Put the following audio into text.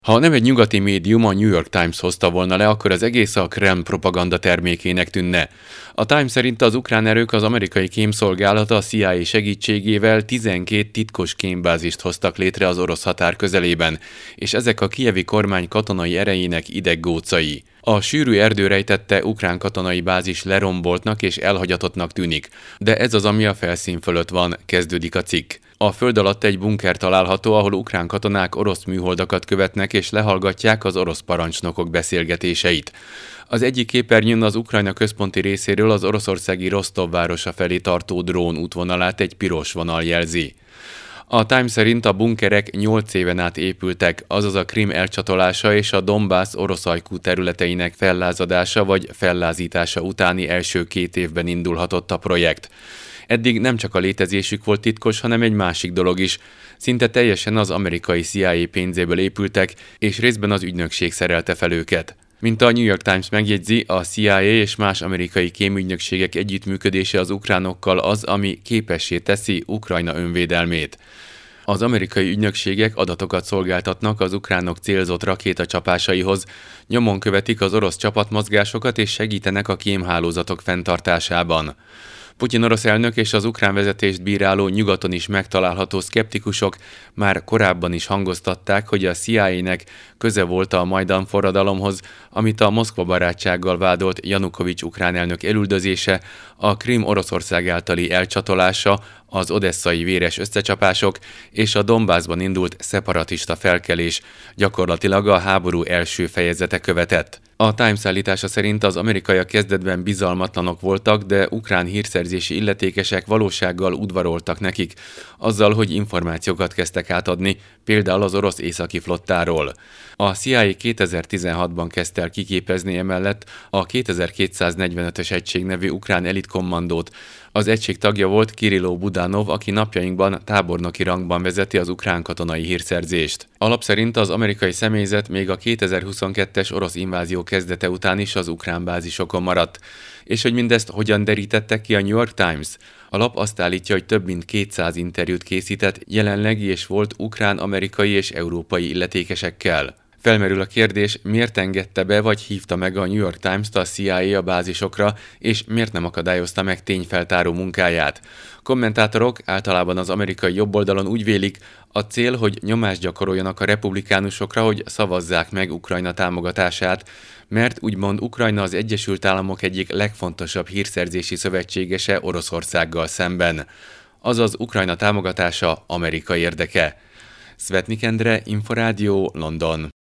Ha nem egy nyugati médium, a New York Times hozta volna le, akkor az egész a Kreml propaganda termékének tűnne. A Times szerint az ukrán erők az amerikai kémszolgálata a CIA segítségével 12 titkos kémbázist hoztak létre az orosz határ közelében, és ezek a kijevi kormány katonai erejének ideggócai. A sűrű erdő rejtette ukrán katonai bázis leromboltnak és elhagyatottnak tűnik, de ez az, ami a felszín fölött van, kezdődik a cikk. A föld alatt egy bunker található, ahol ukrán katonák orosz műholdakat követnek és lehallgatják az orosz parancsnokok beszélgetéseit. Az egyik képernyőn az Ukrajna központi részéről az oroszországi Rostov városa felé tartó drón útvonalát egy piros vonal jelzi. A Times szerint a bunkerek 8 éven át épültek, azaz a Krim elcsatolása és a Donbass orosz ajkú területeinek fellázadása vagy fellázítása utáni első 2 évben indulhatott a projekt. Eddig nem csak a létezésük volt titkos, hanem egy másik dolog is. Szinte teljesen az amerikai CIA pénzéből épültek, és részben az ügynökség szerelte fel őket. Mint a New York Times megjegyzi, a CIA és más amerikai kémügynökségek együttműködése az ukránokkal az, ami képessé teszi Ukrajna önvédelmét. Az amerikai ügynökségek adatokat szolgáltatnak az ukránok célzott rakétacsapásaihoz, nyomon követik az orosz csapatmozgásokat és segítenek a kémhálózatok fenntartásában. Putyin orosz elnök és az ukrán vezetést bíráló nyugaton is megtalálható szkeptikusok már korábban is hangoztatták, hogy a CIA-nek köze volt a Majdan forradalomhoz, amit a Moszkva barátsággal vádolt Janukovics ukrán elnök elüldözése, a Krim Oroszország általi elcsatolása, az odesszai véres összecsapások és a Donbassban indult szeparatista felkelés gyakorlatilag a háború első fejezete követett. A Times állítása szerint az amerikaiak kezdetben bizalmatlanok voltak, de ukrán hírszerzési illetékesek valósággal udvaroltak nekik, azzal, hogy információkat kezdtek átadni, például az orosz északi flottáról. A CIA 2016-ban kezdte el kiképezni emellett a 2245-ös egység nevű ukrán elitkommandót. Az egység tagja volt Kirilló Budanov, aki napjainkban tábornoki rangban vezeti az ukrán katonai hírszerzést. Alap szerint az amerikai személyzet még a 2022-es orosz invázió kezdete után is az ukrán bázisokon maradt. És hogy mindezt hogyan derítettek ki a New York Times? A lap azt állítja, hogy több mint 200 interjút készített jelenlegi és volt ukrán, amerikai és európai illetékesekkel. Felmerül a kérdés, miért engedte be vagy hívta meg a New York Times-t a CIA a bázisokra, és miért nem akadályozta meg tényfeltáró munkáját. Kommentátorok, általában az amerikai jobboldalon úgy vélik, a cél, hogy nyomást gyakoroljanak a republikánusokra, hogy szavazzák meg Ukrajna támogatását, mert úgymond Ukrajna az Egyesült Államok egyik legfontosabb hírszerzési szövetségese Oroszországgal szemben. Azaz Ukrajna támogatása Amerika érdeke. Szvetnik Endre, Inforádió, London.